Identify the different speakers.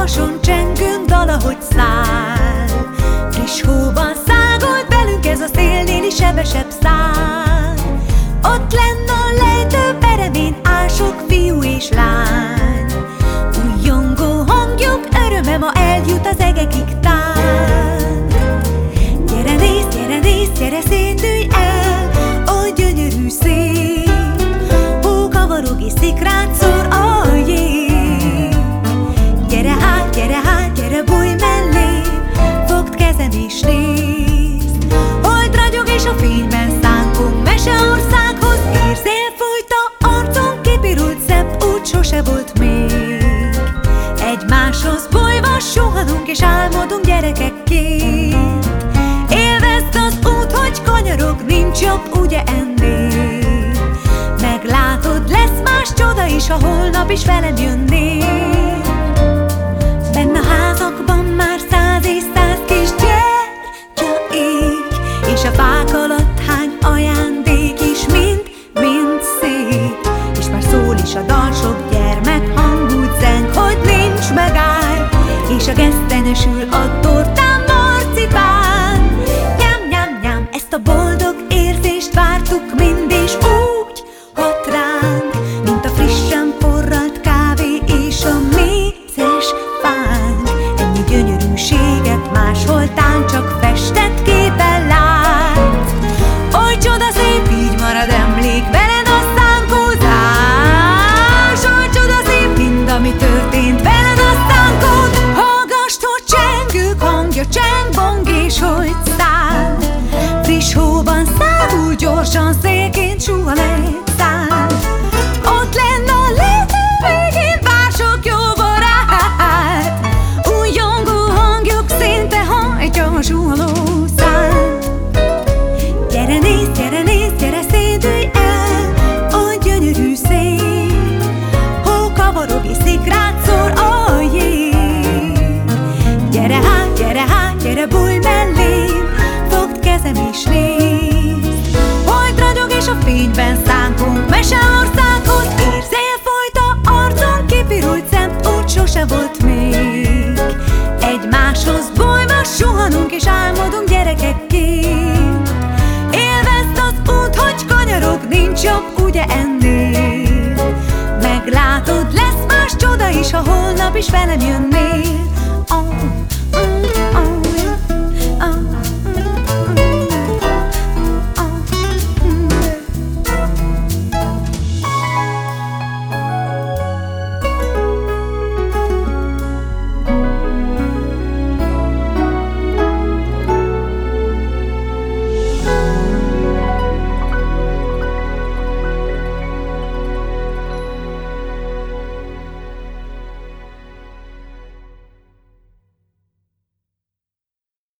Speaker 1: havason csengünk, dal, ahogy száll. Friss hóban szágolt velünk ez a szélnéli sebesebb szál. Ott lenn a lejtő peremén áll sok fiú és lány. Újjongó hangjuk öröme ma eljut az egekig tán. Gyere nézz, gyere szétülj el, ó gyönyörű szép. Hó kavarog és szikrát szór a jég. Gyere hát, gyere bújj mellé, fogd kezem és nézd. Hold ragyog és a fényben szánkunk meseországhoz. Érzél folyt a arcon, kipirult szebb, úgy sose volt még. Egymáshoz bolyva suhanunk és álmodunk gyerekekként. Élvezd az út, hogy kanyarog, nincs jobb ugye ennél. Meglátod, lesz más csoda is, ha holnap is velem jönnél. Benn a házakban már 100 és 100 kis gyertya ég, és a fák alatt hány ajándék is mind szép. És már szól is a dal, sok gyermek hangút zeng, hogy nincs megáll. És a gesztenye sül a tortán marcipán. Nyám, nyám, nyám, ezt a boldog érzést vártuk mind, és úgy hat ránk, mint a frissen forralt kávé és a mézes fánk. Ennyi gyönyörűséget máshol tán csak festett képen látsz. Oly csodaszép, így marad emlék veled a szánkózás. Oly csodaszép, mind ami történt veled a szánkód. Hallgasd, hogy csengők hangja cseng, bong és hogy száll. Friss hóban szágul, gyorsan szélként suhan egy szál. Ott lenn a lejtő végén vár sok jó barát. Újjongó hangjuk szinte hajtja a suhanó szál. Gyere nézz, gyere szédülj el, ó gyönyörű szép. Hó kavarog és szikrát szór a jég. Gyere hát, gyere bújj mellém, fogd kezem és nézd. Hold ragyog és a fényben szánkunk meseországhoz. Érzél folyt a arcon, kipirult szem, úgy sose volt még. Egymáshoz bolyva suhanunk és álmodunk gyerekekként. Élvezd az út, hogy kanyarog, nincs jobb ugye ennél. Meglátod, lesz más csoda is, ha holnap is velem jönnél.